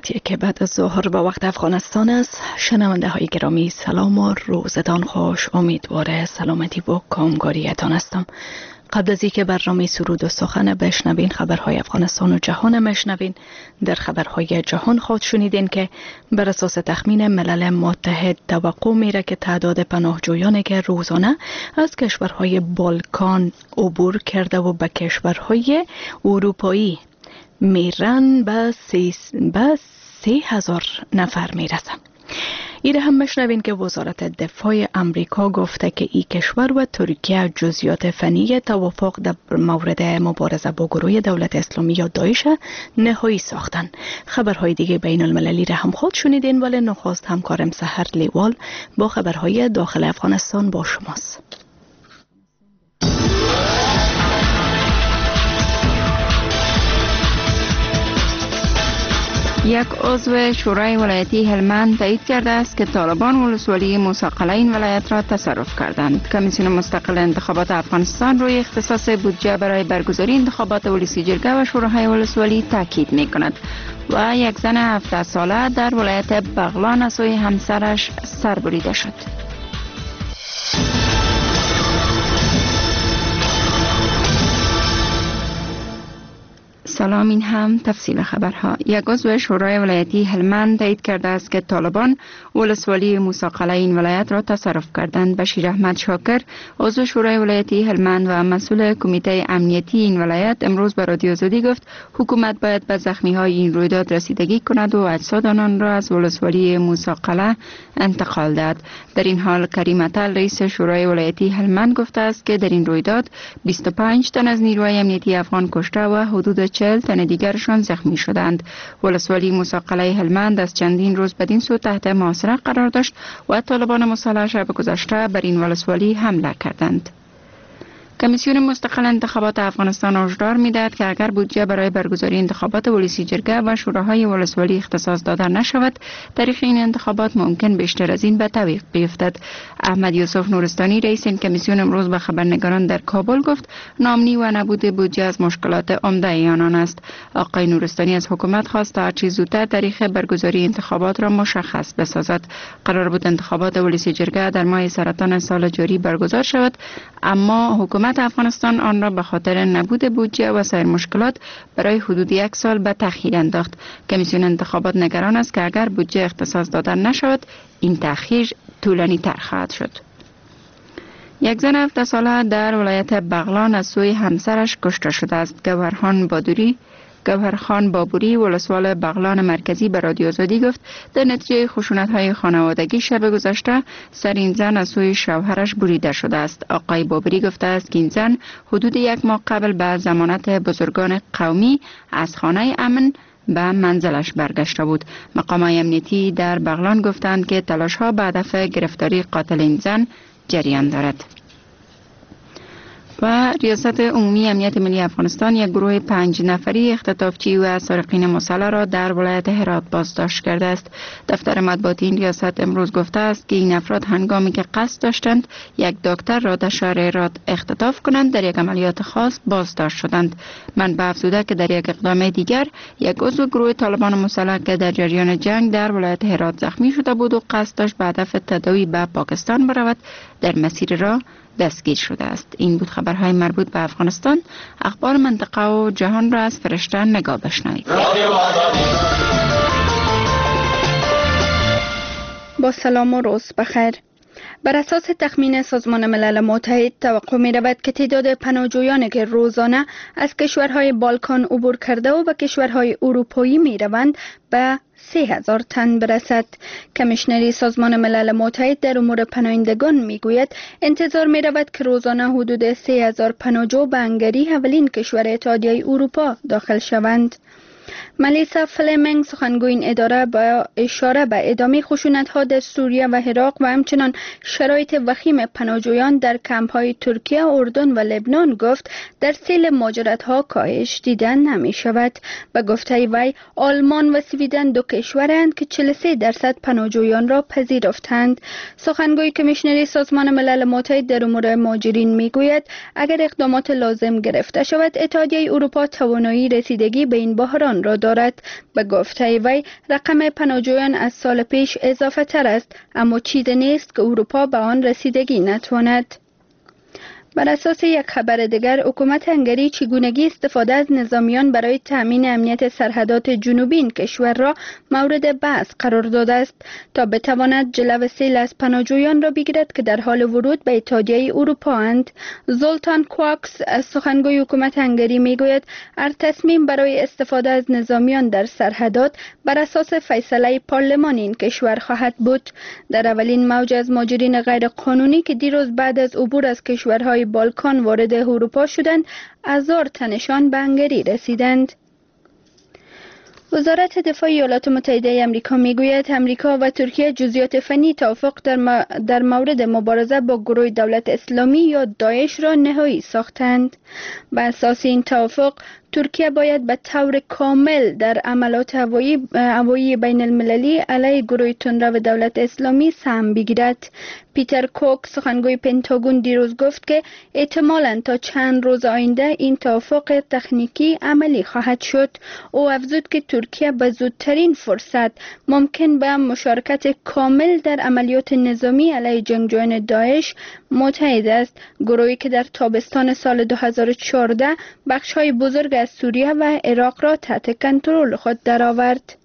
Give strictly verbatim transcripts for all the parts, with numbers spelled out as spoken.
ساعتی که بعد از ظهر با وقت افغانستان است. شنونده های گرامی سلام و روزتان خوش. امیدواره سلامتی و کامگاریتان هستم. قبل از اینکه برنامه سرود و سخن بشنوین، خبرهای افغانستان و جهان مشنوین. در خبرهای جهان خود شنیدین که بر اساس تخمین ملل متحد توقع میره که تعداد پناهجویانی که روزانه از کشورهای بالکان عبور کرده و به کشورهای اروپایی میرن به سه هزار نفر میرسه. ایره هم مشنوین که وزارت دفاع امریکا گفته که این کشور و ترکیه جزئیات فنی توافق در مورد مبارزه با گروه دولت اسلامی یا داعش نهایی ساختن. خبرهای دیگه بین المللی را هم خود شنیدین، ولی نخست همکارم سحر لیوال با خبرهای داخل افغانستان با شماست. یک عضو شورای ولایتی هلمند تایید کرده است که طالبان ولسوالی موسی قلعه این ولایت را تصرف کردند. کمیسیون مستقل انتخابات افغانستان روی اختصاص بودجه برای برگزاری انتخابات ولسی جرگه و شوراهای ولسوالی تاکید می کند و یک زن هفده ساله در ولایت بغلان از سوی همسرش سربریده شد. سلام، این هم تفصیل خبرها. یک عضو شورای ولایتی هلمند تایید کرده است که طالبان ولسوالی موسی قلعه این ولایت را تصرف کردند. بشیر احمد شاکر، عضو شورای ولایتی هلمند و مسئول کمیته امنیتی این ولایت، امروز به رادیو آزادی گفت حکومت باید به زخمی های این رویداد رسیدگی کند و اجساد آنان را از ولسوالی موسی قلعه انتقال دهد. در این حال کریم اتل، رئیس شورای ولایتی هلمند، گفته است که در این رویداد بیست و پنج تن از نیروهای امنیتی افغان کشته و حدود چهل تن دیگرشان زخمی شدند. ولسوالی موسی قلعه هلمند از چندین روز بدین سو تحت محاصره قرار داشت و طالبان مسلح شب گذشته بر این ولسوالی حمله کردند. کمیسیون مستقل انتخابات افغانستان هشدار می‌دهد که اگر بودجه برای برگزاری انتخابات ولسی جرگه و شوراهای ولسوالی اختصاص داده نشود، تاریخ این انتخابات ممکن بیشتر از این به تعویق بیفتد. احمد یوسف نورستانی، رئیس این کمیسیون، امروز به خبرنگاران در کابل گفت ناامنی و نبود بودجه از مشکلات عمده آنان است. آقای نورستانی از حکومت خواست تا هرچه زودتر تاریخ برگزاری انتخابات را مشخص بسازد. قرار بود انتخابات ولسی جرگه در ماه سرطان سال جاری برگزار شود، اما حکومت افغانستان آن را به خاطر نبود بودجه و سایر مشکلات برای حدود یک سال به تأخیر انداخت. کمیسیون انتخابات نگران است که اگر بودجه اختصاص داده نشود، این تأخیر طولانی تر خواهد شد. یک زن هفده ساله در ولایت بغلان از سوی همسرش کشته شده است. گوهرخان بادوری گوهرخان بابوری، ولسوال بغلان مرکزی، به رادیو آزادی گفت در نتیجه خشونت‌های خانوادگی شب گذشته سر این زن از سوی شوهرش بریده شده است. آقای بابوری گفته است که این زن حدود یک ماه قبل به ضمانت بزرگان قومی از خانه امن به منزلش برگشته بود. مقامات امنیتی در بغلان گفتند که تلاش‌ها به هدف گرفتاری قاتل این زن جریان دارد. و ریاست عمومی امنیت ملی افغانستان یک گروه پنج نفری اختطافچی و سارقین مسلح را در ولایت هرات بازداشت کرده است. دفتر مطبوعاتی این ریاست امروز گفته است که این افراد هنگامی که قصد داشتند یک دکتر را در شهر هرات اختطاف کنند در یک عملیات خاص بازداشت شدند. منبع افزوده که در یک اقدام دیگر یک عضو گروه طالبان مسلح که در جریان جنگ در ولایت هرات زخمی شده بود و قصد داشت به هدف تداوی به پاکستان برود، در مسیر راه دستگیر شده است. این بود خبرهای مربوط به افغانستان. اخبار منطقه و جهان را از فرشته نگاه بشنوید. با سلام و روز بخیر. بر اساس تخمین سازمان ملل متحد توقع می رود که تعداد پناهجویانی که روزانه از کشورهای بالکان عبور کرده و به کشورهای اروپایی می روند به سه هزار تن برسد. کمیشنری سازمان ملل متحد در امور پناهندگان می گوید انتظار می رود که روزانه حدود سه هزار پناهجو به هنگری، اولین کشور اتحادیه اروپا، داخل شوند. ملیسا فلمنگ، سخنگوی این اداره، با اشاره به ادامه خشونت‌ها در سوریه و عراق و همچنان شرایط وخیم پناهجویان در کمپ‌های ترکیه، اردن و لبنان گفت در سیل مهاجرت‌ها کاهش دیدن نمی شود. به گفته وی آلمان و سویدن دو کشورند که چهل و سه درصد پناهجویان را پذیرفتند. سخنگوی کمیشنری سازمان ملل متحد در امور مهاجرین میگوید اگر اقدامات لازم گرفته شود، اتحادیه اروپا توانایی رسیدگی به این بحران پناهجویان را دارد. به گفته وی رقم پناهجویان از سال پیش اضافه تر است، اما چیزی نیست که اروپا به آن رسیدگی نتواند. بر اساس یک خبر دیگر، حکومت هنگری چگونگی استفاده از نظامیان برای تأمین امنیت سرحدات جنوبی این کشور را مورد بحث قرار داده است تا بتواند جلو سیل از پناهجویان را بگیرد که در حال ورود به اتحادیه اروپا اند. زولتان کوکس از سخنگوی حکومت هنگری میگوید هر تصمیم برای استفاده از نظامیان در سرحدات بر اساس فیصله پارلمان این کشور خواهد بود. در اولین موج از مهاجرین غیر قانونی که دیروز بعد از عبور از کشورهای بالکان وارد اروپا شدند، هزار تنشان به هنگری رسیدند. وزارت دفاع ایالات متحده آمریکا میگوید آمریکا و ترکیه جزئیات فنی توافق در, در مورد مبارزه با گروه دولت اسلامی یا داعش را نهایی ساختند. بر اساس این توافق ترکیه باید به طور کامل در عملیات هوایی هوایی بین المللی علیه گروه تندرو دولت اسلامی سهم بگیرد. پیتر کوک سخنگوی پنتاگون دیروز گفت که احتمالاً تا چند روز آینده این توافق تکنیکی عملی خواهد شد. او افزود که ترکیه به زودترین فرصت ممکن به مشارکت کامل در عملیات نظامی علیه جنگجویان داعش متحد است، گروهی که در تابستان سال دو هزار و چهارده بخش‌های بزرگ از سوریه و عراق را تحت کنترل خود درآورد.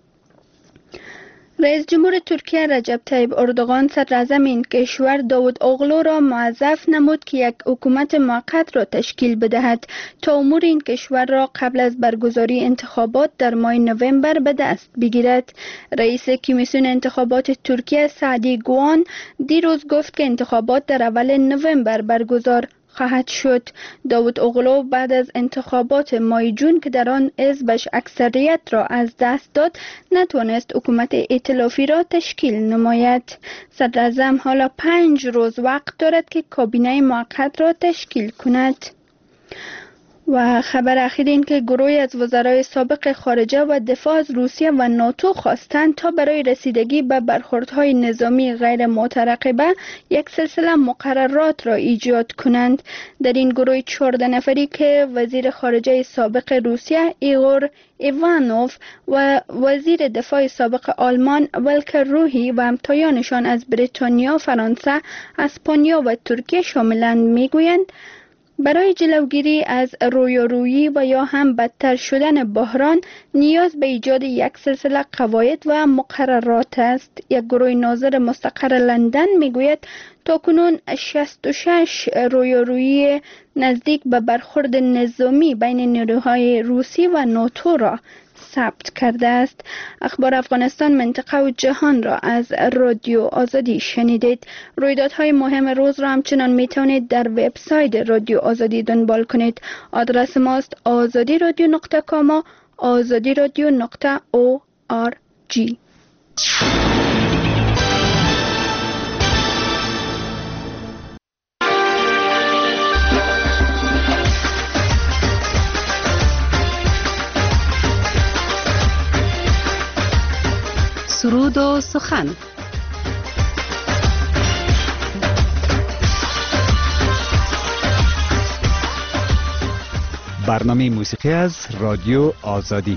رئیس جمهور ترکیه رجب طیب اردوغان صدراعظم این کشور داود اوغلو را موظف نمود که یک حکومت موقت را تشکیل بدهد تا امور این کشور را قبل از برگزاری انتخابات در ماه نوامبر به دست بگیرد. رئیس کمیسیون انتخابات ترکیه سعدی گوان دیروز گفت که انتخابات در اول نوامبر برگزار خواهد شد. داود اوغلو بعد از انتخابات ماه جون که در آن حزبش اکثریت را از دست داد نتوانست حکومت ائتلافی را تشکیل نماید. صدراعظم حالا پنج روز وقت دارد که کابینه موقت را تشکیل کند. و خبر اخیر این که گروهی از وزرای سابق خارجه و دفاع از روسیه و ناتو خواستند تا برای رسیدگی به برخوردهای نظامی غیر مترقبه یک سلسله مقررات را ایجاد کنند. در این گروه چهارده نفری که وزیر خارجه سابق روسیه ایگور ایوانوف و وزیر دفاع سابق آلمان ولکر روحی و همتایانشان از بریتانیا، فرانسه، اسپانیا و ترکیه شاملند میگویند برای جلوگیری از رویارویی و یا هم بدتر شدن بحران نیاز به ایجاد یک سلسله قواعد و مقررات است. یک گروه ناظر مستقر لندن میگوید تاکنون شصت و شش رویارویی نزدیک به برخورد نظامی بین نیروهای روسی و ناتو را ثبت کرده است. اخبار افغانستان، منطقه و جهان را از رادیو آزادی شنیدید. رویدادهای مهم روز را همچنان می توانید در وبسایت رادیو آزادی دنبال کنید. آدرس ماست آزادی رادیو نقطه کام، آزادی رادیو نقطه او آر جی. سرود و سخن. برنامه موسیقی از رادیو آزادی.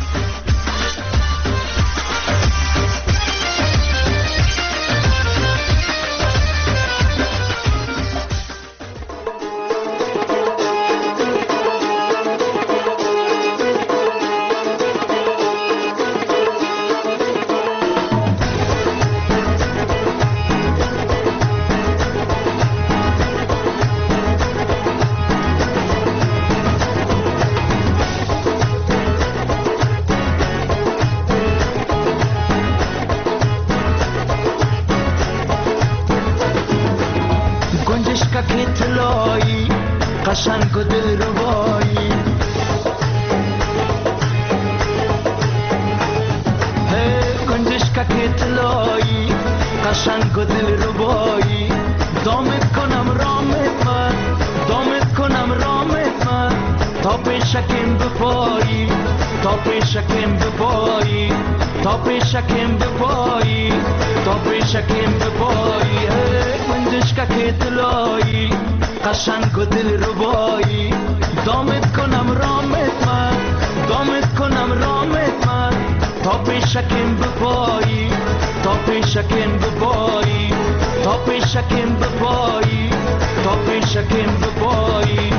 قشنگ و دلربایی هی گنجشکک طلایی قشنگ و دلربایی دامت کنم رامت من دامت کنم رامت من تا پیشکم بپایی تا پیشکم بپایی تا پیشکم بپایی تا پیشکم بپایی هی گنجشکک طلایی قشنگ و دل ربایی دامت کنم رامت من دامت کنم رامت من تا پیشکم بپایی تا پیشکم بپایی تا پیشکم بپایی تا پیشکم بپایی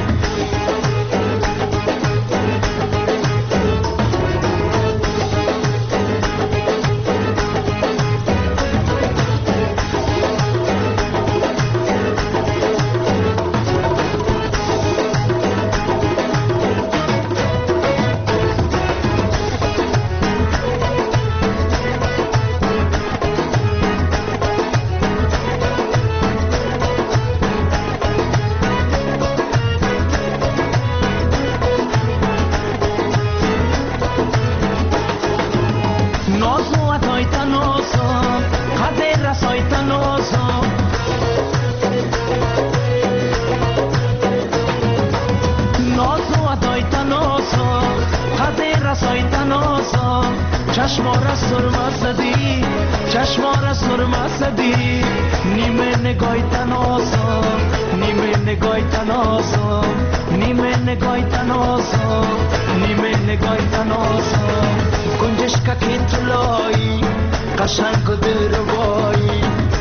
چشمارا سرما زدی چشمارا سرما زدی نیمه نگای تناسا نیمه نگای تناسا نیمه نگای تناسا نیمه نگای تناسا گنجش که طلایی قشنگ و دلربایی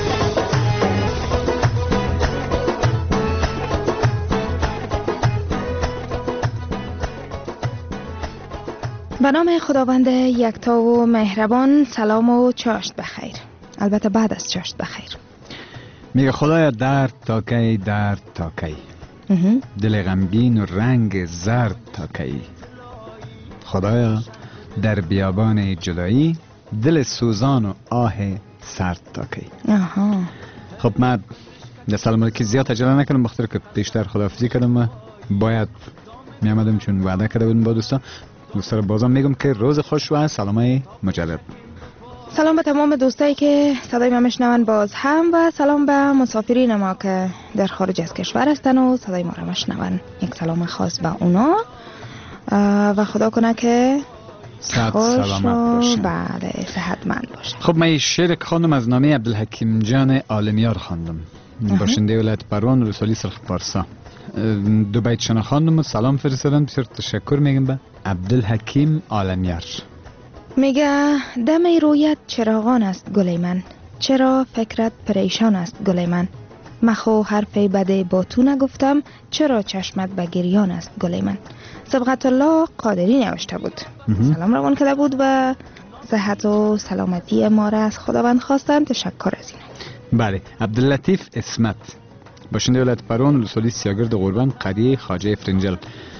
به نام خداوند یکتا و مهربان. سلام و چاشت بخیر. البته بعد از چاشت بخیر. میگه خدایا درد تا کی درد تا کی دل غمگین و رنگ زرد تا کی خدایا در بیابان جدایی دل سوزان و آه سرد تا کی. آها. خب من در سلام که زیاد عجله نکردم بخاطر که بیشتر خداحافظی کردم باید میامدم چون وعده کرده بودم با دوستان دوستا رو بازم میگم که روز خوش و سلامای مجدد. سلام به تمام دوستایی که صدای ما میشنون باز هم و سلام به مسافرین ما که در خارج از کشور هستن و صدای ما رو میشنون. یک سلام خاص به اونا و خدا کنه که صحت سلامت باشن. بله صحتمند باشن. خب من شعر که خواندم از نامه عبدالحکیم جان عالمیار خواندم باشنده ولایت پروان رسولی سرخ پارسا. دو بیت شنا خواندم و سلام فرستادن. بسیار تشکر میگم به عبدالحکیم عالمیار. میگه دم رویت چراغان است گل من، چرا فکرت پریشان است گل من. مخو حرفی بده با تو نگفتم، چرا چشمت به گریان است گل من. سبقت الله قادری نوشته بود. سلام روان کرده بود و صحت و سلامتی ما را از خداوند خواستن. تشکر از این. بله. عبداللطیف اسمت باشنده ولایت پروان رسولی سیاگرد قربان قریه خواجه فرنجل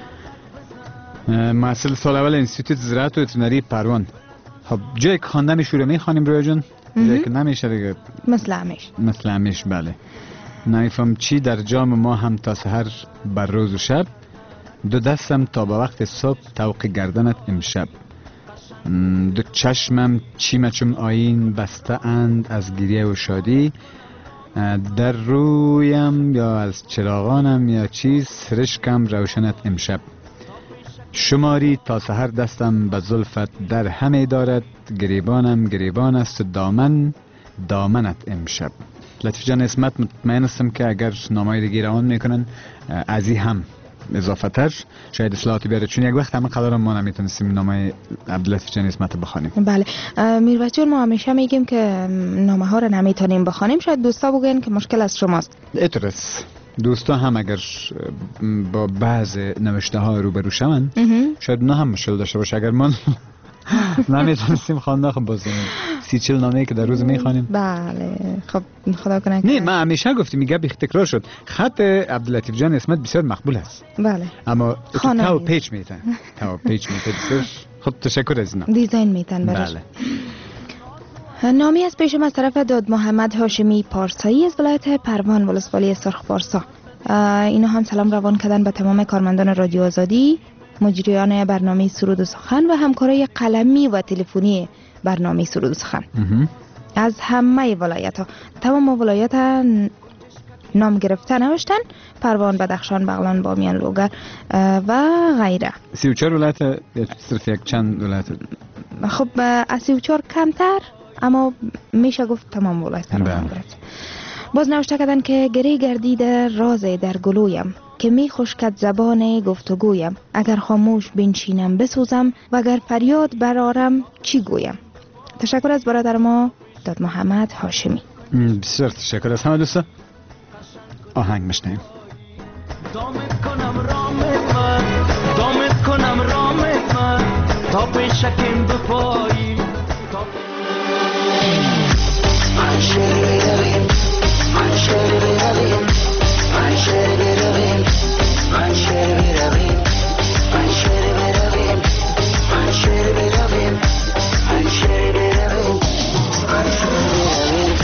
محصل سال اول انستیتوت زراعت و وترینری پروان. خب جای که خواندن شروع میخوانیم رویا جان جایی که نمیشه دیگه مثل همیش مثل همیش. بله. نمیفهم چی در جام ما هم تا سحر بر روز و شب، دو دستم تا به وقت صبح توق گردنت امشب. دو چشمم چی مچم آیین بسته اند از گریه و شادی، در رویم یا از چراغانم یا چیز سرشکم روشنت امشب. شماری تا سحر دستم به زلفت در همه دارد، گریبانم گریبان است دامن دامنت امشب. لطیف جان اسمت مطمئن هستم که اگر نامای دیگه روان میکنن از این هم اضافه تر شاید اصلاحاتی بیاره، چون یک وقت همه قدرم ما نمیتونستیم نامای عبداللطیف جان اسمت بخوانیم. بله میروچون ما همیشه میگیم که نامه ها رو نمیتونیم بخوانیم. شاید دوستا بگن که مشکل از شماست. اترس دوستا هم اگر با بعض نوشته ها روبرو شون شاید نه هم مشکل داشته باشه. اگر من نمیتونستیم خوانده خب باز سی چل نامه که در روز میخوانیم. بله خب خدا کنه. نه من همیشه گفتیم میگه بی تکرار شد خط عبداللطیف جان اسمت بسیار مقبول است. بله اما تو پیچ میتن تو پیچ میتن بسیار خب تشکر از اینا دیزاین میتن برش. بله. نامی از پیشم از طرف داد محمد هاشمی پارسایی از ولایت پروان ولسوالی سرخ پارسا. اینا هم سلام روان کردن به تمام کارمندان رادیو آزادی، مجریان برنامه سرود و سخن و همکارای قلمی و تلفنی برنامه سرود و سخن از همه ولایت ها. تمام ولایت نام گرفته نوشتن: پروان، بدخشان، بغلان، بامیان، لوگر و غیره. سی و چهار ولایت یا صرف یک چند ولایت؟ خب از سی و چهار کمتر، اما میشه گفت تمام ولایت نام گرفته. باز نوشته کردن که گری گردیده راز در گلویم، که می خشکد زبان گفتگویم. اگر خاموش بنشینم بسوزم و اگر فریاد برارم چی گویم. تشکر از برادر ما داد محمد هاشمی. بسیار تشکر از همه دوستا. آهنگ میشنیم. دامت کنم رامت من، دامت کنم رامت من، تا پیشکم بپایی من شعر برویم، من شعر برویم، من شعر برویم، من شعر برویم، من شعر برویم، من شعر برویم، من شعر برویم، من شعر برویم.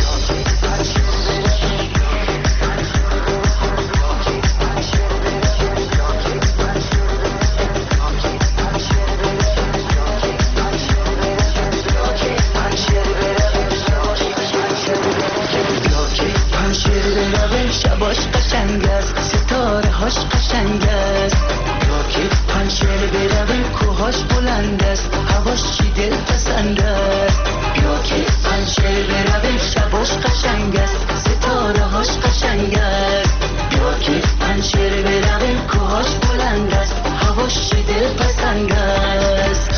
شباش قشنگ است، ستاره هاش قشنگ است، یا که پنشر برویم کوهاش بلند است، هواش چی دل پسند است، یا که پنشر برویم شباش قشنگ است، ستاره هاش قشنگ است، یا که پنشر برویم کوهاش بلند است، هواش چی دل پسند است.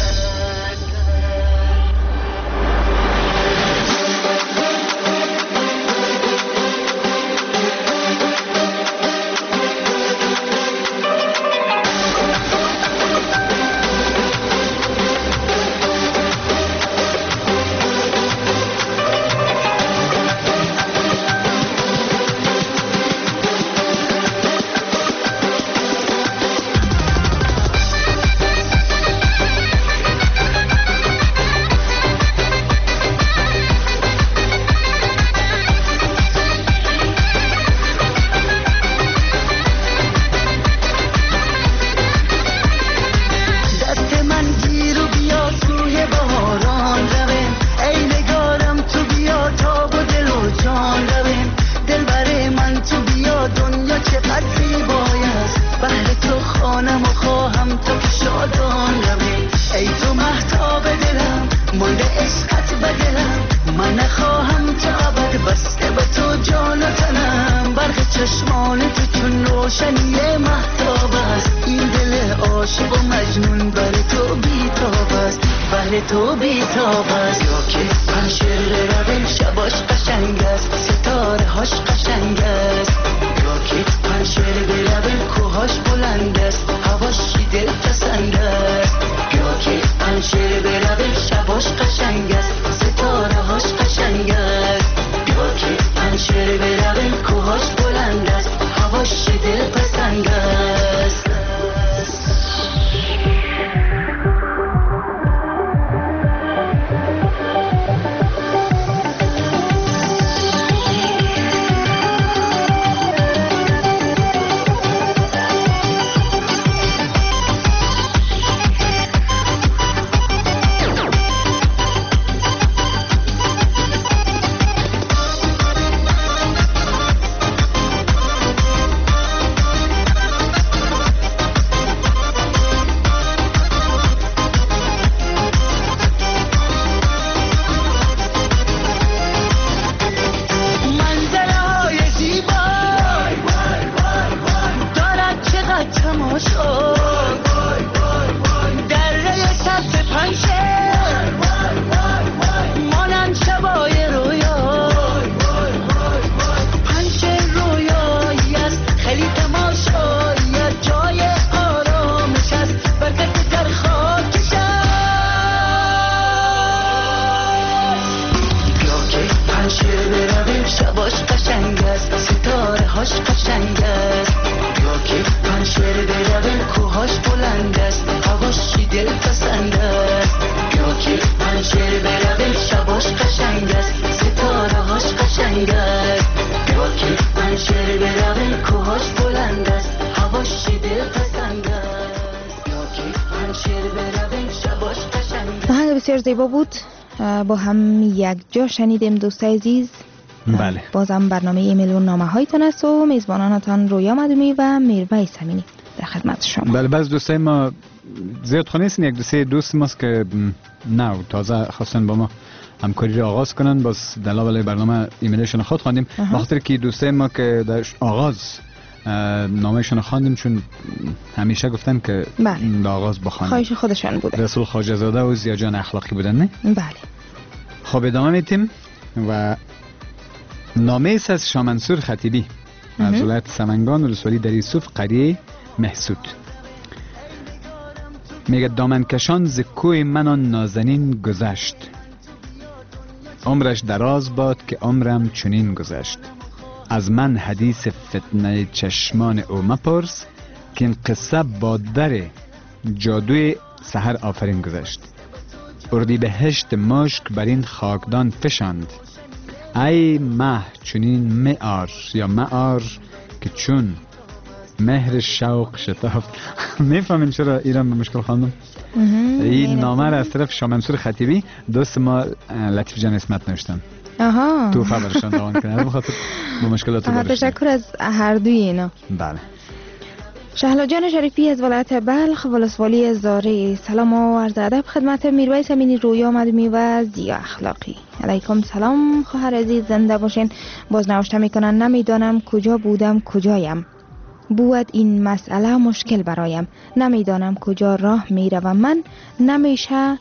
تو بی‌تاب است، یا که پنشر رویم شباش قشنگ است، ستاره هاش قشنگ است، یا که پنشر برویم کوهاش بلند است، هواش چی دل پسند است، یا که پنشر برویم شباش قشنگ است، ستاره هاش قشنگ است، یا که پنشر برویم کوهاش بلند است، هواش چی دل پسند است. بسیار زیبا بود. با هم یک جا شنیدیم دوستای عزیز. بله. بازم برنامه ایمیلون نامه هایتان است و میزبانانتان رویا مدومی و میرویس امینی در خدمت شما. بله، بعض دوستای ما زیاد خو نیستن، یک دو سه دوست ماست که نو تازه خواستن با ما همکاری را آغاز کنن. باز دلایل برنامه ایمیلشون خود خواندیم، بخاطر که دوستای ما که در آغاز نامهشون خواندیم چون همیشه گفتن که بله. آغاز بخوانیم. خواهش خودشان بوده. رسول خواجه زاده و زیاجان اخلاقی بودن نه؟ بله. خب ادامه میتیم و نامه است از شاه منصور خطیبی از ولایت سمنگان ولسوالی در یوسف قریه محسود. میگه دامنکشان ز کوی من آن نازنین گذشت، عمرش دراز باد که عمرم چنین گذشت. از من حدیث فتنه چشمان او مپرس، که این قصه با در جادوی سحر آفرین گذشت. اردی بهشت مشک بر این خاکدان فشاند، ای مه چنین معار یا معار که چون مهر شوق شتافت. نفهمین چرا ایران به مشکل خواندم. این نامه را از طرف شاه منصور خطیبی دوست ما لطیف جان اسمت نوشتن. آها. تو خبرشان روان کنه. از بخاطر با مشکلات رو تشکر از هر دوی اینا. بله. شهلا جان شریفی از ولایت بلخ ولسوالی زاره. سلام و عرض ادب خدمت میرویس امینی رویا مدمی و زیا اخلاقی. علیکم سلام خواهر عزیز، زنده باشین. باز نوشته میکنن نمیدانم کجا بودم کجایم، بود این مسئله مشکل برایم، نمیدانم کجا راه میروم من، نمیشه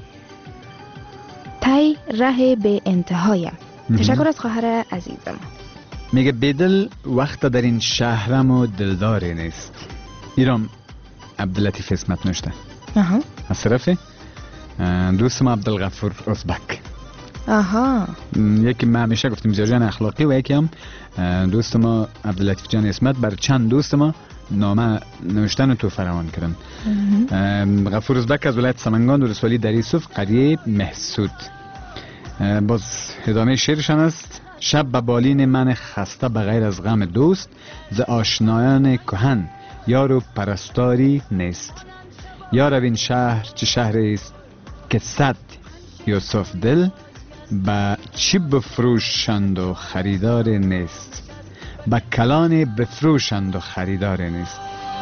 تی ره به انتهایم. تشکر از خواهر عزیزم. میگه بدل وقت در این شهرم و دلداری نیست. ایران عبداللطیف اسمت نوشته. آها. از طرف دوست ما عبدالغفور ازبک. آها. یکی ما همیشه گفتیم زیاجان اخلاقی و یکی هم دوست ما عبداللطیف جان اسمت بر چند دوست ما نامه نوشتن و تو فراوان کردن. غفور ازبک از ولایت سمنگان ولسوالی در یوسف قریه محسود. باز ادامه شعرشان است. شب به بالین من خسته بغیر از غم دوست، ز آشنایان کهن یار و پرستاری نیست. یار این شهر چه شهری است که صد یوسف دل، با چی بفروشند و خریدار نیست. با کلان بفروشند و خریدار نیست.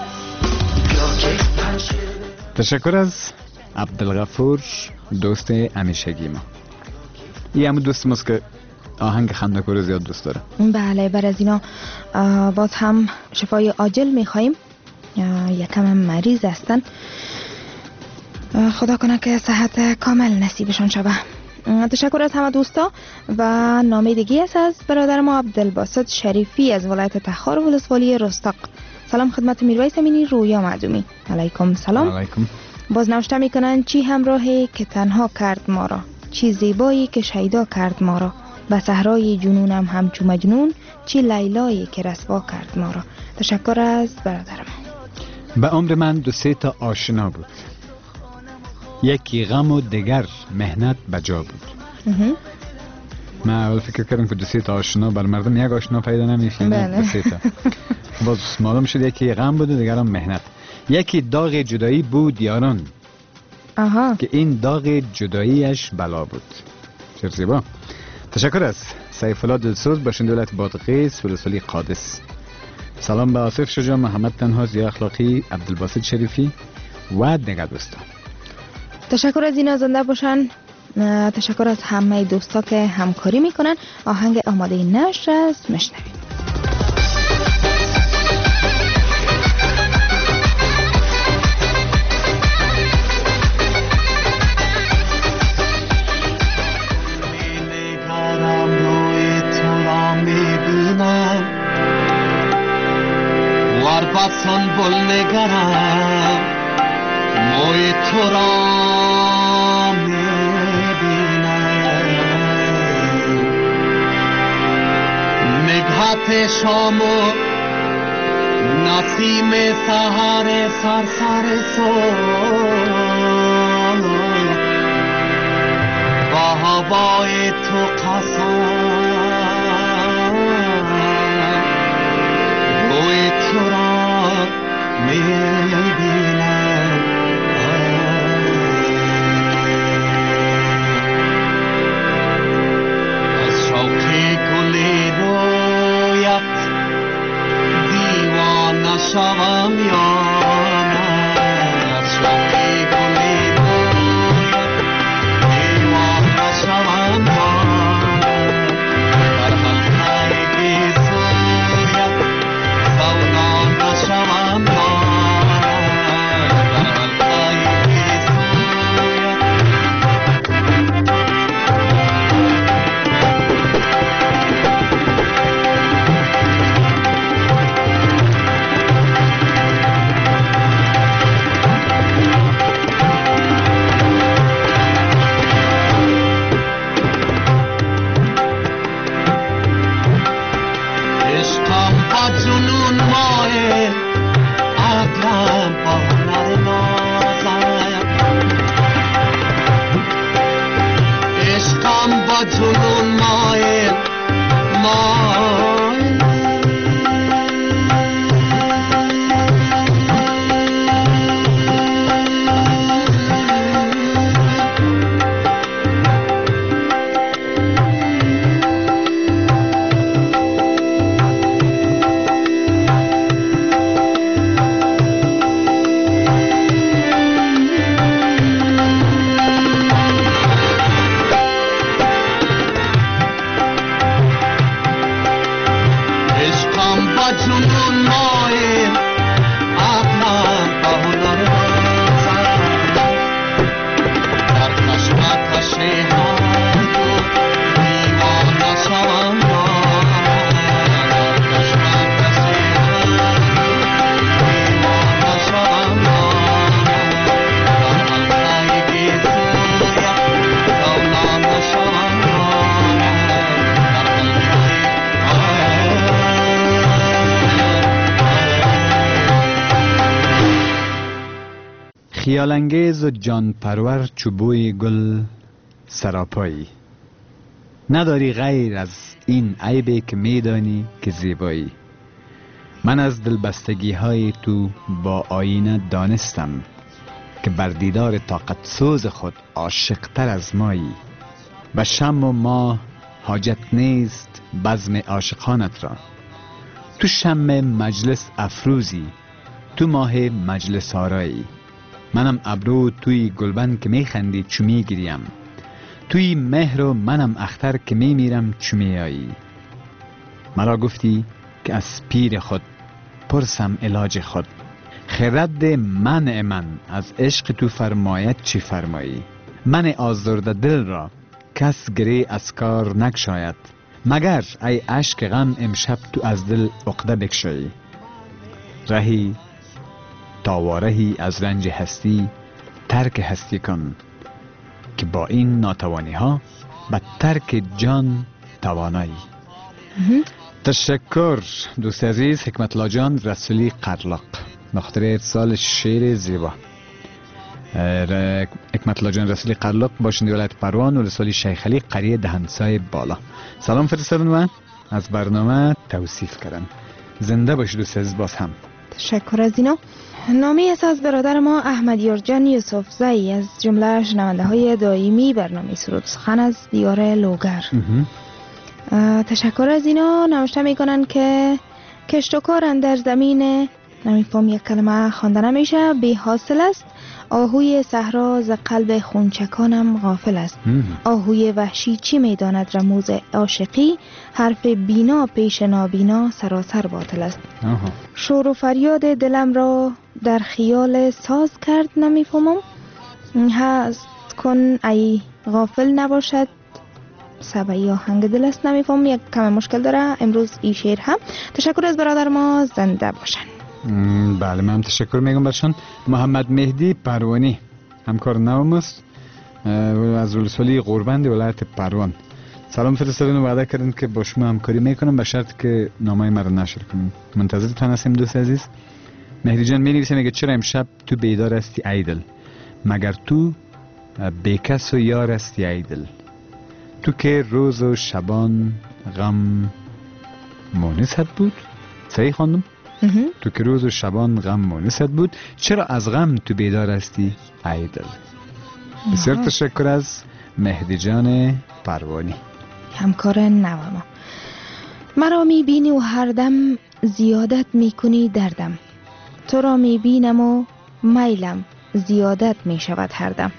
تشکر از عبدالغفور دوست همیشگی ما. این همون دوست ماست که آهنگ خنده‌کور زیاد دوست داره. بله، بر از اینا باز هم شفای عاجل میخواییم. یکم هم مریض هستن، خدا کنه که صحت کامل نصیبشان شود. تشکر از همه دوستا. و نامه دیگه است از برادر ما عبدالباسط شریفی از ولایت تخار ولسوالی رستاق. سلام خدمت میرویس امینی رویا معدومی. علیکم سلام. علیکم. باز نوشته میکنن چی همراهی که تنها کرد ما را، چی زیبایی که شیدا کرد ما را، به صحرای جنونم همچو مجنون، چی لیلایی که رسوا کرد ما را. تشکر از برادرم. به عمر من دو سه تا آشنا بود، یکی غم و دیگر مهنت بجا بود. من اول فکر کردم که دو سه تا آشنا بر مردم یک آشنا پیدا نمیشه. دو سه تا باز معلوم شد یکی غم بود و دیگر هم مهنت. یکی داغ جدایی بود یاران، آها، که این داغ جداییش بلا بود. چه زیبا. تشکر از سیف الله دلسوز باشنده ولایت بادغیس ولسوالی قادس. سلام به آصف شجاع، محمد تنها، زیا اخلاقی، عبدالباسط شریفی و دیگر دوستان. تشکر از اینا، زنده باشن. تشکر از همه دوستا که همکاری میکنن. آهنگ آماده نشر است، مشنوید. بسان بل نگرم موی تو را میبینم، نگهت شام و نسیم سحر سرسر صبح با هوای تو قسم روی تو را میبینم. از شوق گل رویت دیوانه شوم یا نه، از شوق گل رویت دیوانه شوم یا نه، در حلقه بی سویت خیالانگیز و جان پرور چوبوی گل سراپایی، نداری غیر از این عیبی که میدانی که زیبایی. من از دلبستگی های تو با آینه دانستم که بر دیدار طاقت سوز خود عاشق تر از مایی. به شم و ماه حاجت نیست بزم عاشقانت را، تو شم مجلس افروزی، تو ماه مجلس آرایی. منم ابرو توی گلبن که میخندی چو میگریم، توی مهر و منم اختر که میمیرم چو میایی. مرا گفتی که از پیر خود پرسم علاج خود، خرد منع من از عشق تو فرمایت چی فرمایی. من آزرده دل را کس گری از کار نگشاید، مگر ای عشق غم امشب تو از دل عقده بکشایی. رهی تاوارهی از رنج هستی ترک هستی کن، که با این ناتوانی ها به ترک جان توانایی. تشکر دوست عزیز حکمت الله جان رسولی قرلاق، بخاطر ارسال شعر زیبا. حکمت الله جان رسولی قرلاق باشنده ولایت پروان و رسولی شیخ علی قریه دهنسای بالا سلام فرستادن و از برنامه توصیف کردن. زنده باشید دوست عزیز. باز هم تشکر از اینا. نامی است از برادر ما احمد یارجان یوسف زایی از جمله شنونده های دائمی برنامه سرود سخن از دیار لوگر. تشکر از اینا. نوشته میکنن که کشت و کار در زمین، نمیفهم یک کلمه خوانده نمیشه، بی حاصل است. آهوی صحرا ز قلب خونچکانم غافل است. آهوی وحشی چی میداند رموز عاشقی، حرف بینا پیش نابینا سراسر باطل است. شور و فریاد دلم را در خیال ساز کرد، نمیفهمم. هست کن ای غافل نباشد سبعی آهنگ دل است، نمیفهم. یک کم مشکل داره امروز این شعر هم. تشکر از برادر ما، زنده باشن. بله من هم تشکر میگم برشان. محمد مهدی پروانی همکار نوم است از ولسوالی قربند ولایت پروان. سلام فرستادن و وعده کردن که با شما همکاری میکنم به شرط که نامه مرا نشر کنیم. منتظرتان هستیم دوست عزیز. مهدی جان می نویسه میگه چرا امشب تو بیدار هستی ای دل، مگر تو بیکس و یار هستی ای دل. تو که روز و شبان غم مونست بود. صحیح خواندم؟ تو که روز و شبان غم مونست بود، چرا از غم تو بیدار هستی ای دل. بسیار تشکر از مهدی جان پروانی همکار نوما. مرا میبینی و هر دم زیادت میکنی دردم، تو را میبینم و میلم زیادت میشود هر دم.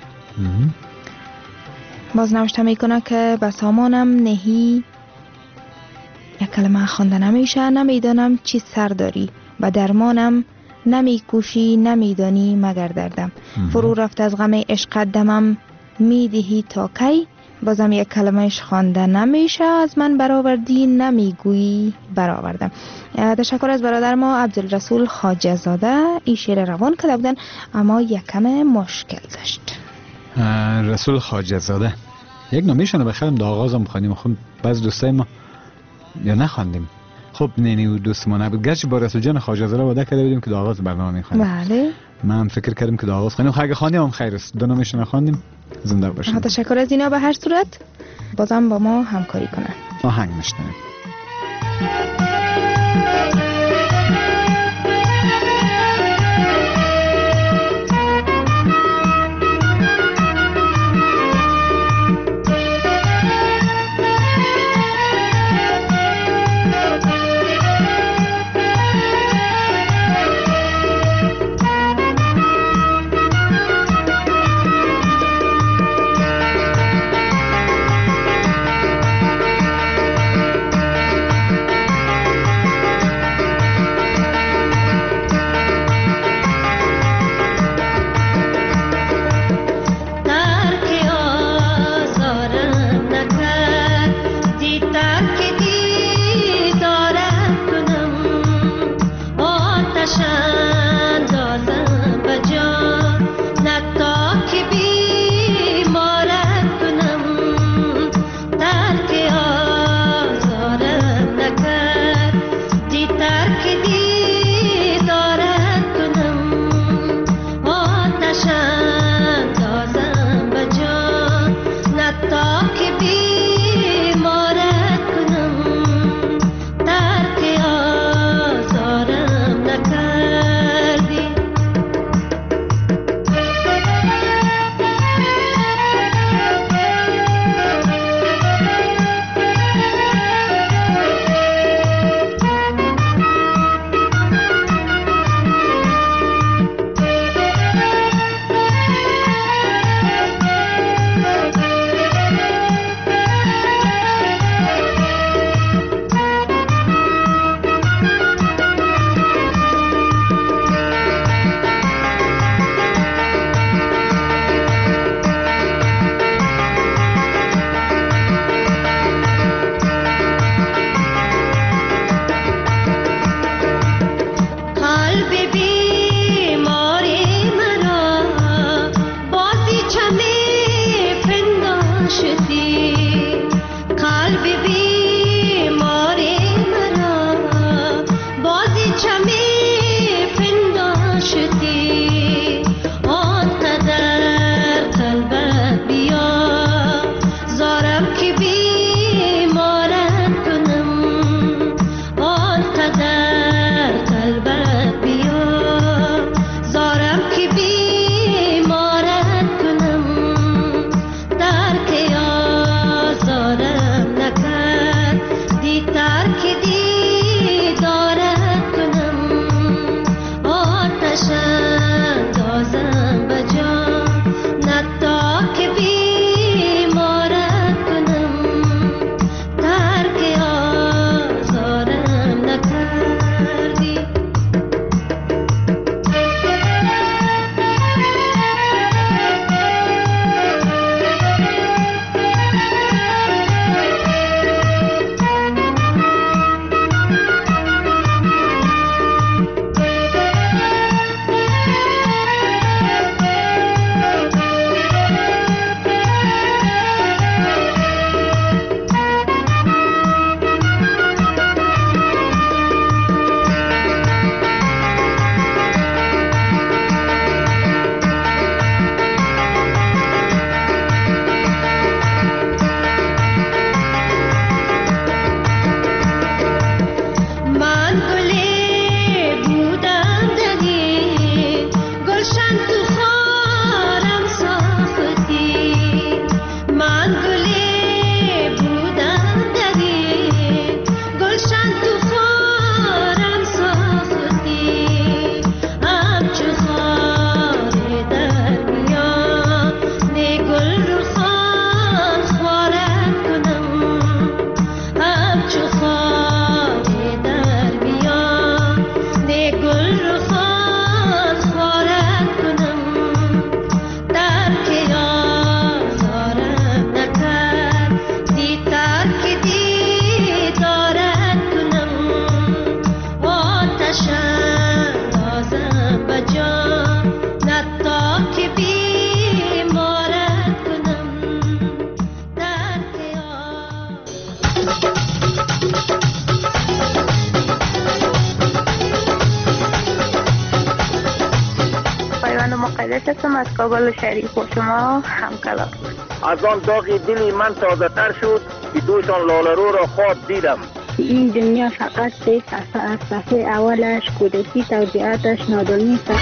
باز نوشته میکنه که به سامانم نهی، یک کلمه خوانده نمیشه، نمیدانم چی سر داری، و درمانم نمیکوشی نمیدانی مگر دردم. فرو رفت از غم عشق دمم میدهی تا کی، بازم یک کلمهش خوانده نمیشه، از من برآوردی نمیگویی برآوردم. تشکر از برادر ما عبدالرسول خواجه زاده. این شعر روان کرده بودن اما یک کم مشکل داشت. رسول خواجه زاده یک نامیشونه بخیرم دا آغازم خواندیم. خب بعض دوستای ما یا نخواندیم. خب نینی و دوست ما نبود، گرچه با رسول جان خواجه زاده وعده کرده بودیم که دا آغاز برنامه میخواندیم. بله من فکر کردم که دا آغاز خواندیم. خب اگه خواندیم هم خیر است، دو نامیشونه خواندیم. زنده باشید. تشکر از اینا. به هر صورت بازم با ما همکاری کنن. آهنگ میشنویم. هدایت هستم از کابل شریف و شما همکلام. از آن داغی دلی من تازه تر شد که دوشان لالرو را خواب دیدم. این دنیا فقط سه صفحه از صفحه اولش کودکی توجیهاتش نادانی است.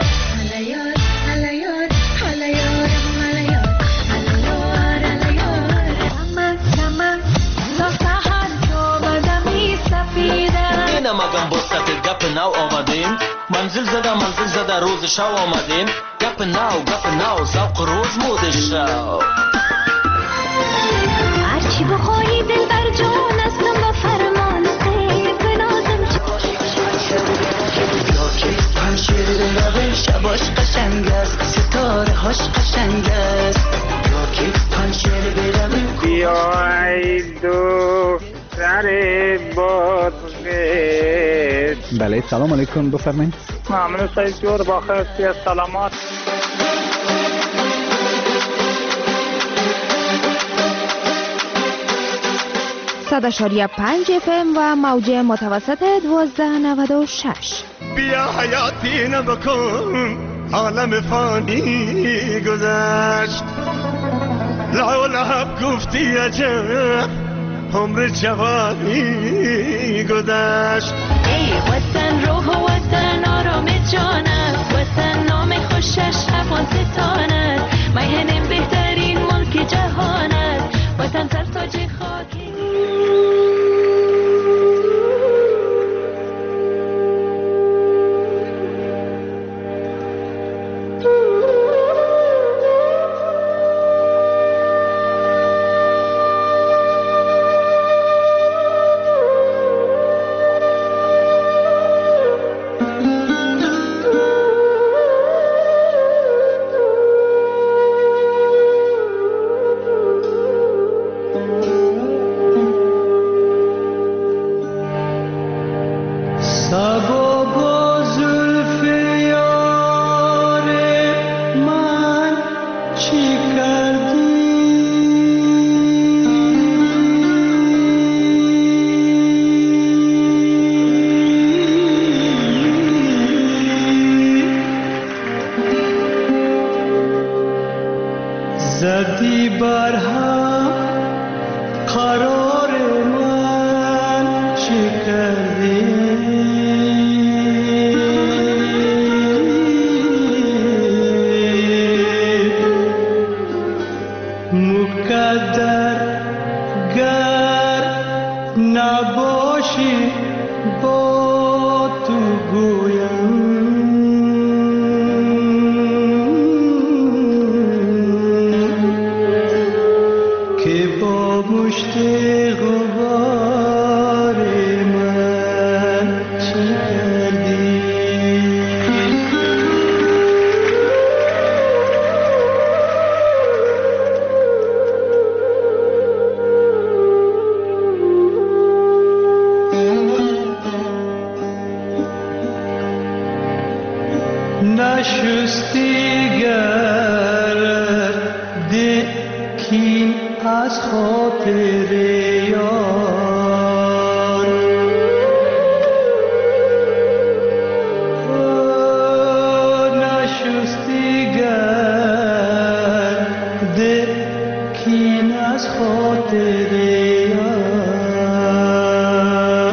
مگم بستت گپ نو آمدیم منزل زده منزل زده روز شو آمدیم گپ نو گپ نو ذوق روز مود شو هرچی بخواهی دل بر جان استم با فرمان خیر بنازم یا که پنشیر برویم شباش قشنگ است ستاره هاش قشنگ است یا که پنشیر برویم بیای دو سر باد بله سلام علیکم بفرمایید. ممنون سعید جور بخیر سیاد سلامات. صد اشاریه پنج اف ام و موج متوسط دوازده نود و شش. بیا حیاتی نبکن عالم فانی گذشت لعو لحب گفتی عجب عمر جوانی گذشت. ای وطن روح و وطن آرام جانت وطن نام خوشش افغانستانت میهن بهترین ملک جهانت وطن سر تاج خاکی. زدی بر هم قرار من چی کردی مقدر گر نباشی با تو گویم مشت غبار من چه کردی نشستی گرد کین از خاطر یار نشستی گرد کین از خاطر یار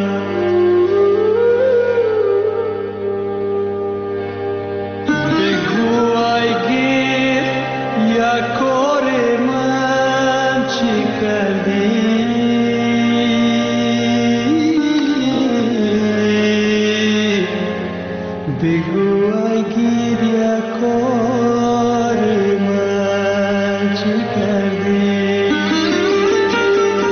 بگو ای گیر یک کار من چی کردی بگو ای گیر یک کار من چی کردی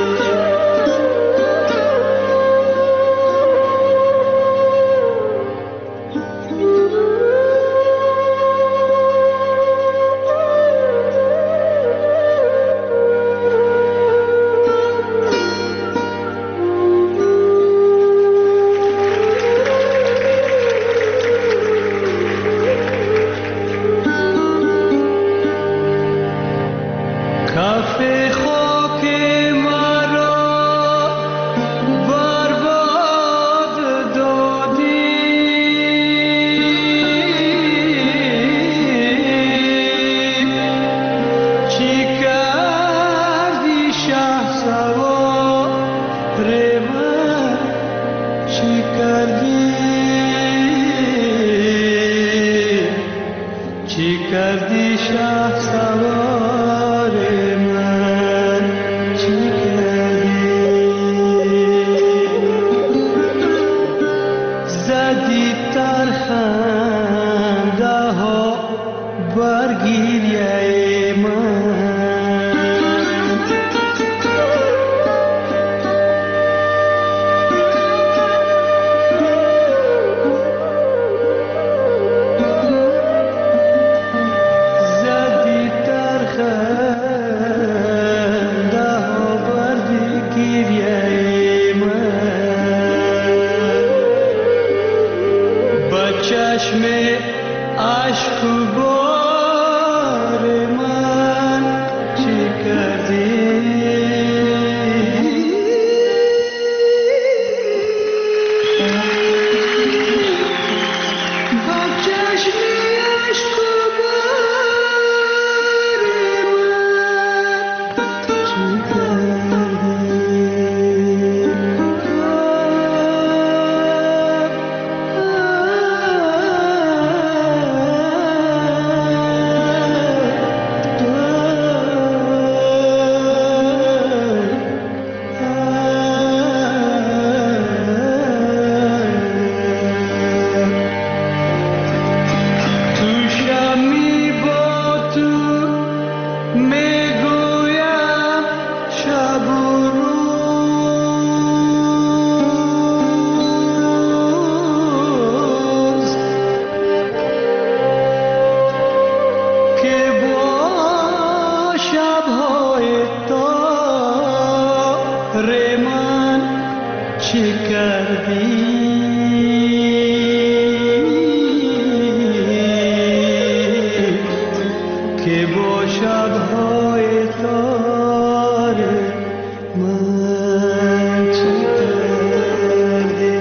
من چه کردی که با شب‌های تار من چه کردی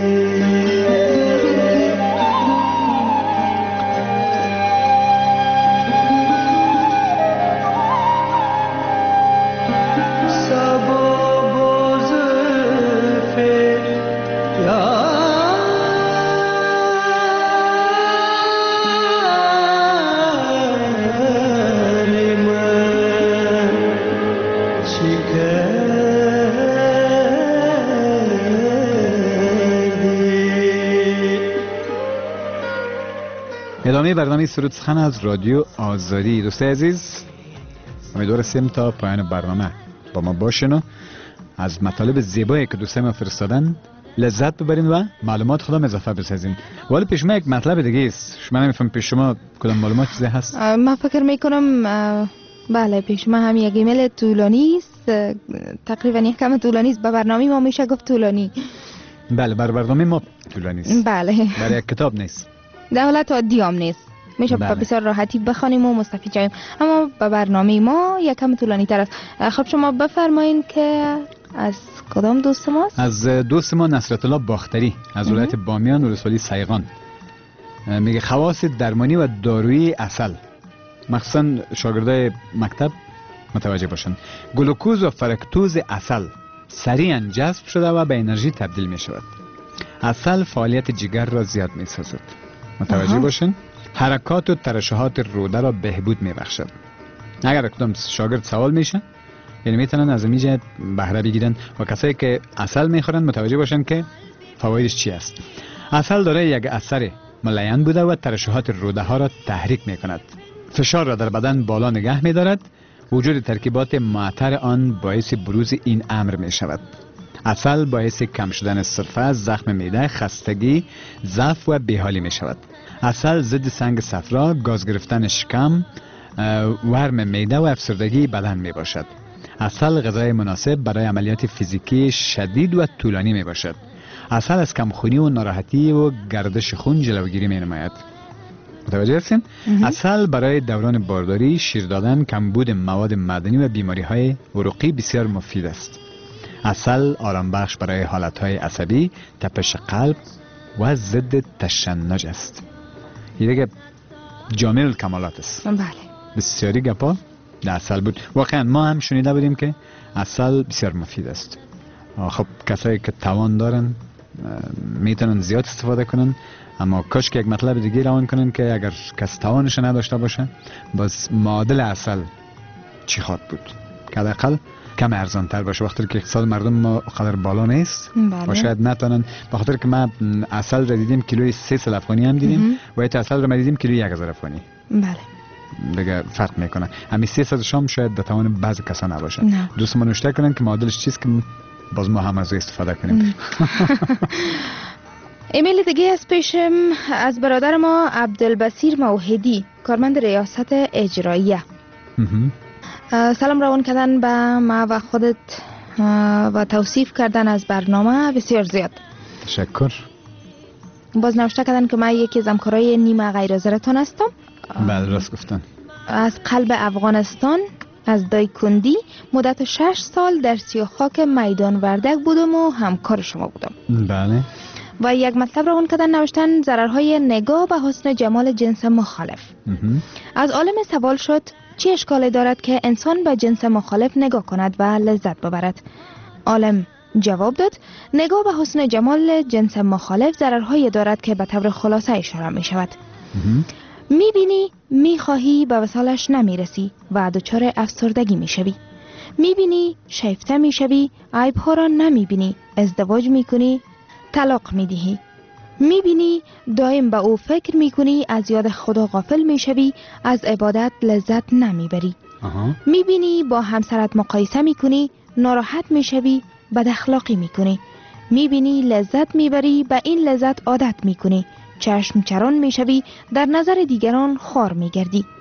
سبا باز فکر ادامه برنامه سرود سخن از رادیو آزادی. دوستای عزیز، امیدوارم تا پایان برنامه با ما باشین و از مطالب زیبایی که دوستای ما فرستادن لذت ببرین و معلومات خودم اضافه بسازین. ولی پیش ما یک مطلب دیگه است. شما نمیفهم پیش شما کدام معلومات چیزی هست؟ من فکر میکنم بله پیش ما هم یک ایمیل طولانی است، تقریبا یک کم طولانی است. به برنامه ما میشه گفت طولانی. بله، بر برنامه ما طولانی است. بله، برای یک کتاب نیست. در حالت عادی هم نیست، میشه بله. بسیار راحتی بخوانیم و مستفید شویم، اما به برنامه ما یکم طولانی تر است. خب شما بفرمایید که از کدام دوست ماست؟ از دوست ما نصرت الله باختری از ولایت بامیان ولسوالی سیغان. میگه خواص درمانی و دارویی عسل، مخصوصا شاگردای مکتب متوجه باشن. گلوکوز و فرکتوز عسل سریعا جذب شده و به انرژی تبدیل می شود. عسل فعالیت جگر را زیاد می سازد. متوجه باشن. حرکات و ترشحات روده را بهبود می بخشد. اگر کدام شاگرد سوال میشه، یعنی میتونن از اینجا بهره بگیرن و کسایی که عسل میخورن متوجه باشن که فوایدش چی است. عسل داره یک اثر ملین بوده و ترشحات روده ها را تحریک میکند. فشار را در بدن بالا نگه میدارد. وجود ترکیبات معطر آن باعث بروز این امر می شود. عسل باعث کم شدن سرفه، زخم معده، خستگی، ضعف و بیحالی می شود. عسل ضد سنگ صفرا، گاز گرفتن شکم، ورم معده و افسردگی بدن می باشد. عسل غذای مناسب برای عملیات فیزیکی شدید و طولانی می باشد. عسل از کمخونی و ناراحتی و گردش خون جلوگیری می نماید. متوجه هستین؟ عسل برای دوران بارداری، شیر دادن، کمبود مواد معدنی و بیماری های عروقی بسیار مفید است. عسل آرام بخش برای حالت های عصبی، تپش قلب و ضد تشنج است. این دیگه جامع الکمالات است. بله. بسیاری گپا در عسل بود. واقعا ما هم شنیده بودیم که عسل بسیار مفید است. خب کسایی که توان دارن میتونن زیاد استفاده کنن، اما کاش که یک مطلب دیگه روان کنن که اگر کس توانش نداشته باشه، باز معادل عسل چی خواد بود که حداقل کم ارزان تر باشه، وقتی که اقتصاد مردم ما قدر بالا نیست. بله. و شاید نتونن، بخاطر که ما عسل را دیدیم کیلوی سه افغانی هم دیدیم و ایت عسل را ما دیدیم کیلوی یک هزار افغانی. بله دیگه فرق میکنه. همین سیصد شام شاید به توان بعضی کسا نباشه. نه. دوست ما نوشته کنن که معادلش چیست که باز ما هم از استفاده کنیم. ایمیل دیگه از پیشم از برادر ما عبدالبصیر موحدی، کارمند ریاست اجراییه. سلام روان کردن به ما و خودت و توصیف کردن از برنامه بسیار زیاد. تشکر. باز نوشته کردن که من یکی از همکارای نیمه غیر حاضرتان هستم. بله راست گفتن. از قلب افغانستان، از دایکندی، مدت شش سال در سیاه خاک میدان وردک بودم و همکار شما بودم. بله. و یک مطلب را اون کردن نوشتن ضررهای نگاه به حسن جمال جنس مخالف. از عالم سوال شد چه اشکالی دارد که انسان به جنس مخالف نگاه کند و لذت ببرد؟ عالم جواب داد نگاه به حسن جمال جنس مخالف ضررهایی دارد که به طور خلاصه اشاره می شود. میبینی میخواهی به وصالش نمیرسی و دچار افسردگی میشوی. میبینی شیفته میشوی، عیبها را نمیبینی، ازدواج میکنی، طلاق میدهی. میبینی دائم به او فکر میکنی، از یاد خدا غافل میشوی، از عبادت لذت نمیبری. میبینی با همسرت مقایسه میکنی، ناراحت میشوی، بد اخلاقی میکنی. میبینی لذت میبری، به این لذت عادت میکنی، چشم چران میشوی، در نظر دیگران خوار میگردی.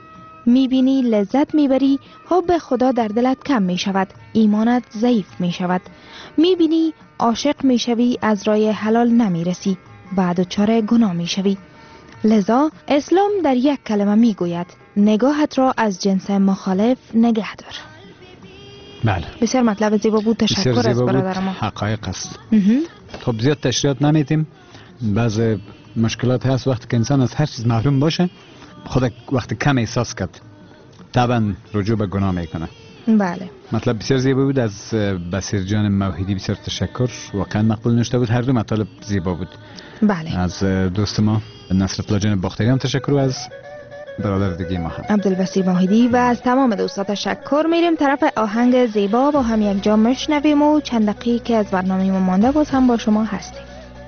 میبینی لذت میبری، حب خدا در دلت کم میشود، ایمانت ضعیف میشود. میبینی عاشق میشوی، از راه حلال نمیرسی، بعد دچار گناه میشوی. لذا اسلام در یک کلمه میگوید نگاهت را از جنس مخالف نگه دار. بله، بسیار مطلب زیبا بود. تشکر از برادر ما. حقایق است. خب زیاد تشریحات نمیتیم. بعض مشکلات هست وقتی که انسان از هر چیز محروم باشه، خود وقتی کم احساس کرد طبعا رجوع به گناه میکنه. بله، مطلب بسیار زیبا بود. از بصیر جان موحدی بسیار تشکر، واقعا مقبول نشده بود. هر دو مطالب زیبا بود. بله، از دوست ما نصرت الله جان باختری هم تشکر و از برادر دیگه ما هم عبدالبصیر موحدی و از تمام دوستا تشکر. میریم طرف آهنگ زیبا با هم یک جا میشنویم و چند دقیقه که از برنامه ما مانده باز هم با شما هستیم.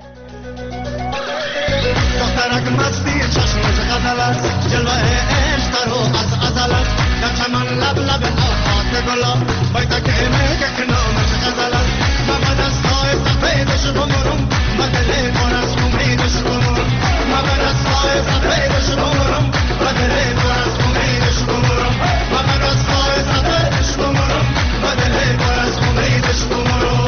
دخترک مستی چشمش غزل است، جلوه عشق رو از ازل است، در چمن لب لب آفات گلاب باید که میگه که نامش غزل است. من به دستای سفیدش بمرم، من دل پر از امیدش بمرم، من به دستای سفیدش بمرم، من دل پر از امیدش بمرم، من به دستای سفیدش بمرم، من دل پر از امیدش بمرم.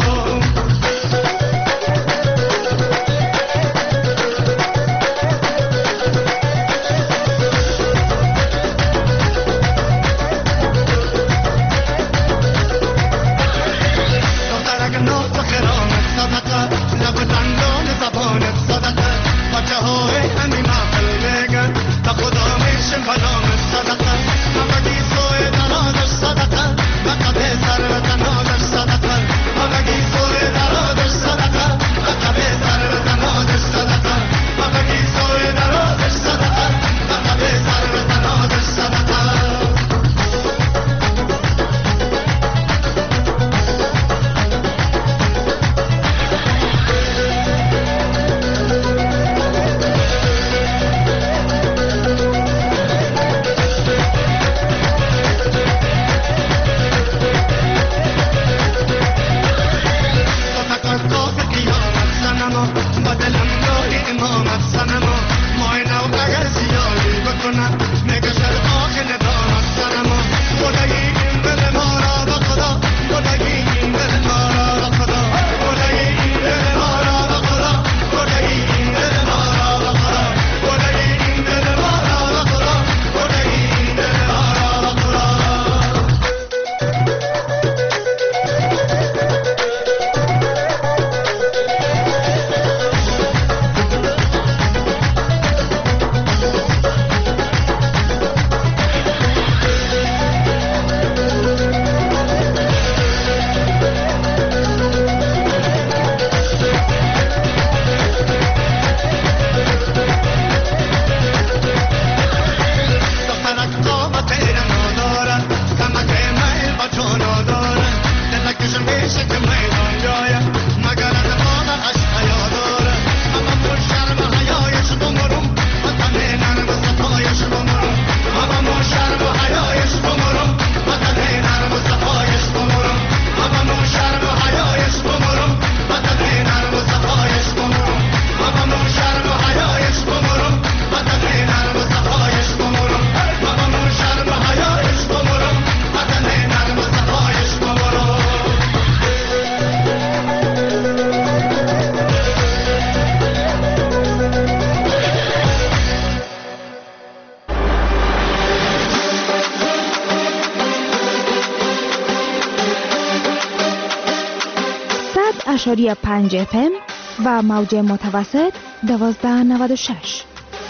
اشاری پنج اف ام و موج متوسط دوازده نود و شش.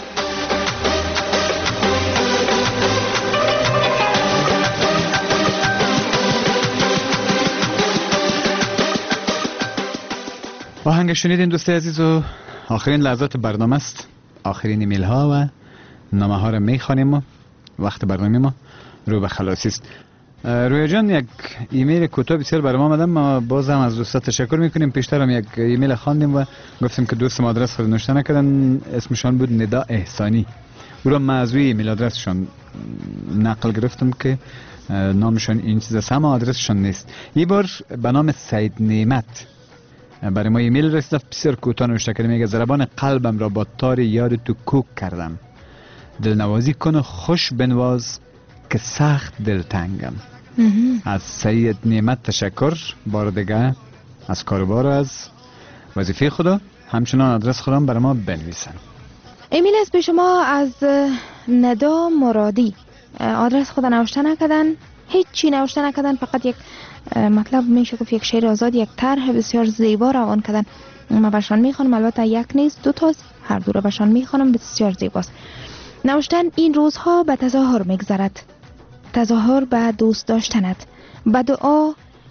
آهنگ شنیدین دوست عزیز و آخرین لحظات برنامه است. آخرین ایمیل ها و نامه ها را میخوانیم و وقت برنامه ما رو به خلاصی است. رویا جان یک ایمیل کوتاه بسیار برام آمدن، ما باز هم از دوستا تشکر میکنیم. پیشتر هم یک ایمیل خواندیم و گفتیم که دوست ما آدرس رو نوشته نکردن، اسمشان بود ندا احسانی. او را من از روی ایمیل آدرسشان نقل گرفتم که نامشان این چیز است، اما آدرسشان نیست. یه بار به نام سید نعمت برای ما ایمیل رسید، بسیار کوتاه نوشته کرده، میگه ضربان قلبم را با تار یاد تو کوک کردم، دلنوازی کن و خوش بنواز که سخت دلتنگم. از سید نعمت تشکر بار دیگه از کاروبار و از وظیفه خدا. همچنان آدرس خودم برای ما بنویسن. ایمیل است به شما از ندا مرادی. آدرس خود نوشته نکردن، هیچ چی نوشته نکردن، فقط یک مطلب میشه گفت یک شعر آزاد، یک طرح بسیار زیبا روان کردن. ما بشان میخوانم، البته یک نیست دو تاست، هر دو رو بشان میخوانم، بسیار زیباست. نوشتن این روزها به تظاهر میگذرد، تظاهر به دوست داشتنت، به دعا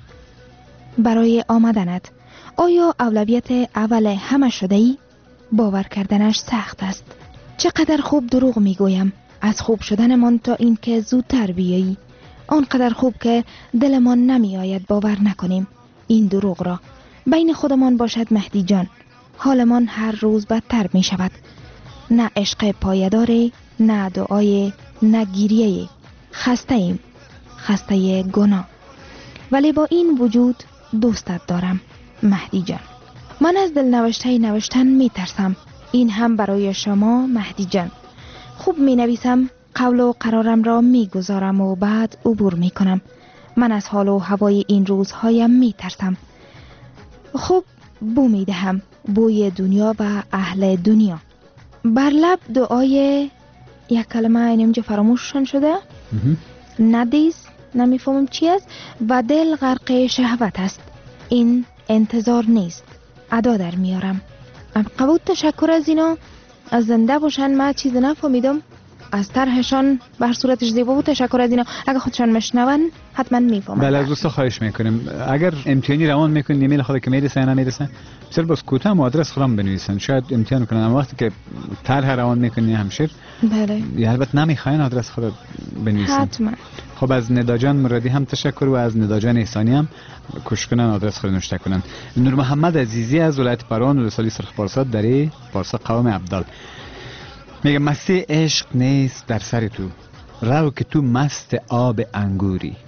برای آمدنت. آیا اولویت اول همه شده ای؟ باور کردنش سخت است. چقدر خوب دروغ میگویم، از خوب شدنمان تا این که زودتر بیایی. آنقدر خوب که دلمان نمی آید باور نکنیم این دروغ را. بین خودمان باشد مهدی جان، حالمان هر روز بدتر می شود. نه عشق پایداری، نه دعای، نه گریه. خسته ایم، خسته گناه، ولی با این وجود دوستت دارم مهدی جان. من از دل نوشته نوشتن می ترسم، این هم برای شما مهدی جان. خوب می نویسم، قول و قرارم را می گذارم و بعد عبور می کنم. من از حال و هوای این روزهایم می ترسم. خوب بو می دهم، بوی دنیا و اهل دنیا. بر لب دعای یک کلمه اینجا فراموششان شده، ندیز، نمیفهمم چی است، و دل غرق شهوت است. این انتظار نیست، ادا در میارم. قبول تشکر از اینا، از زنده باشن. من چیز نفهمیدم، از طرحشان بر صورتش زیبا بود. تشکر از اینا، اگه خودشان مشنون حتما میفهمن. بله از دوستا خواهش میکنیم اگر امتحانی روان میکنین ایمیل خود که میرسه یا نمیرسه بسیار باز کوتاه هم آدرس خودم بنویسن، شاید امتحان کنن. اما وقتی که طرح روان میکنین همشیر بله یا البته نمیخواین آدرس خود بنویسن حتما. خب از نداجان مرادی هم تشکر و از نداجان احسانی هم کوشش کنن آدرس خود نوشته کنن. نور محمد عزیزی از ولایت پروان ولسوالی سرخ پارسا دری پارسا قوم عبدال میگه مستی عشق نیست در سر تو، رو که تو مست آب انگوری.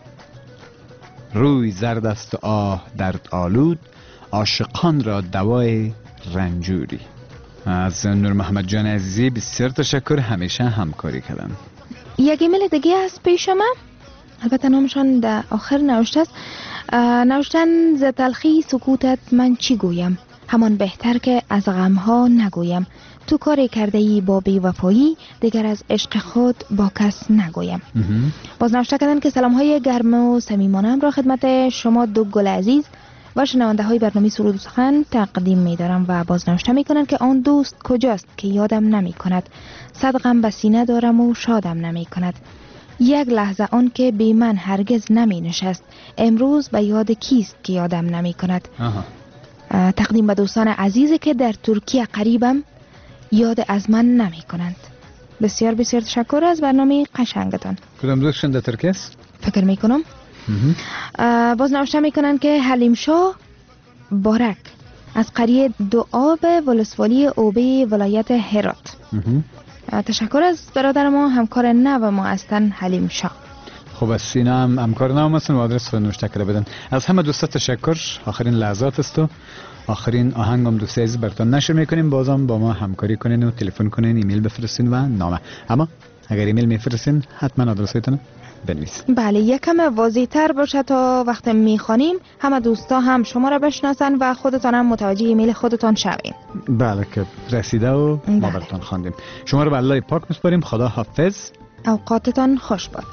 روی زرد است و آه درد آلود، عاشقان را دوای رنجوری. از نور محمد جان عزیزی بسیار تشکر، همیشه همکاری کردن. یک ایمیل دیگه هست پیش من، البته نامشان در آخر نوشته است. نوشتن ز تلخی سکوتت من چی گویم، همان بهتر که از غمها نگویم. تو کاری کرده ای با بی‌وفایی، دیگر از عشق خود با کس نگویم. باز نوشته کردن که سلام های گرم و صمیمانه‌ام را خدمت شما دو گل عزیز و شنونده های برنامه سرود و سخن تقدیم می دارم. و باز نوشته می کنند که آن دوست کجاست که یادم نمی کند، صدقم به سینه دارم و شادم نمی کند. یک لحظه آن که بی من هرگز نمی نشست، امروز به یاد کیست که یادم نمی کند. تقدیم به دوستان عزیزی که در ترکیه قریبم، یاد از من نمی کنند. بسیار بسیار تشکر از برنامه قشنگتان. کدام دوستشون در ترکیه است؟ فکر می کنم باز نوشته می کنند که حلیم شاه بارک از قریه دو آب ولسوالی اوبه ولایت هرات. تشکر از برادر ما، همکار نو ما هستن حلیم شاه. خب از سینا هم همکار نو هستن و آدرس خود نوشته کرده بدن. از همه دوستا تشکر. آخرین لحظات است و آخرین آهنگ هم دوستی عزیز براتون نشر میکنیم. بازم با ما همکاری کنین و تلفن کنین، ایمیل بفرستین و نامه. اما اگر ایمیل میفرستین حتما آدرساتون بنویسین. بله یکم واضح تر باشه تا وقت میخوانیم همه دوستا هم شما را بشناسن و خودتان هم متوجه ایمیل خودتان شوین. بله که رسیده و بله. ما براتون خواندیم. شما رو به الله پاک میسپاریم. خدا حافظ. اوقاتتان خوش باد.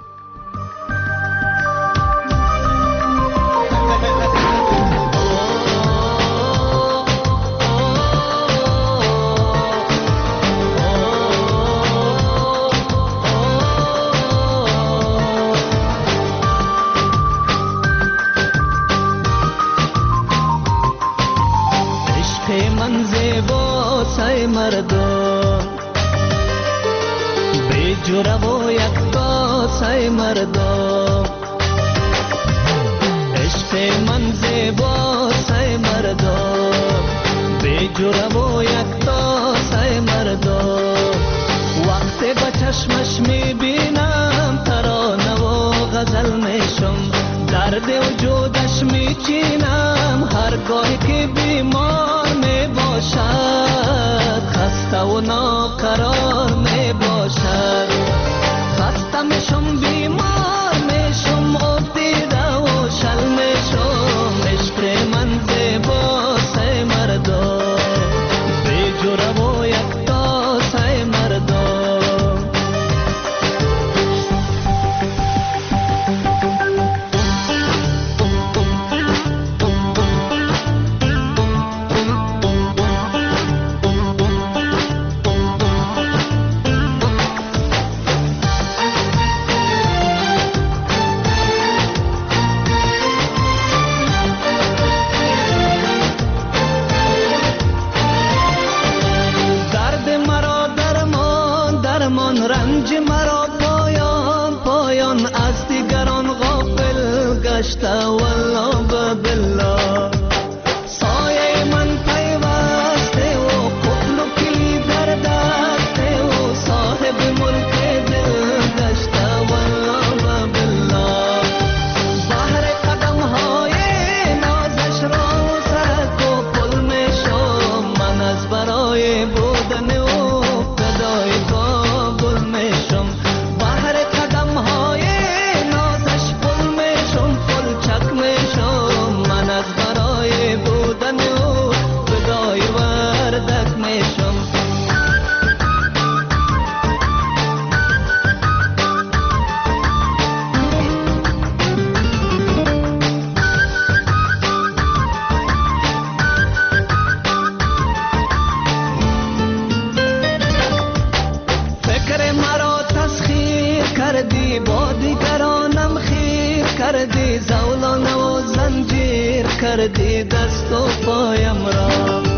مردم به جوره و یک تاسه مردم، عشق من زیباسه مردم به جوره و یک تاسه مردم. وقتی با چشمش میبینم ترانه و غزل میشم، درد وجودش میچینم هرگاهی که بیمار میباشد، خسته و ناقرار می باشد. خسته می کردی دست و پایم را.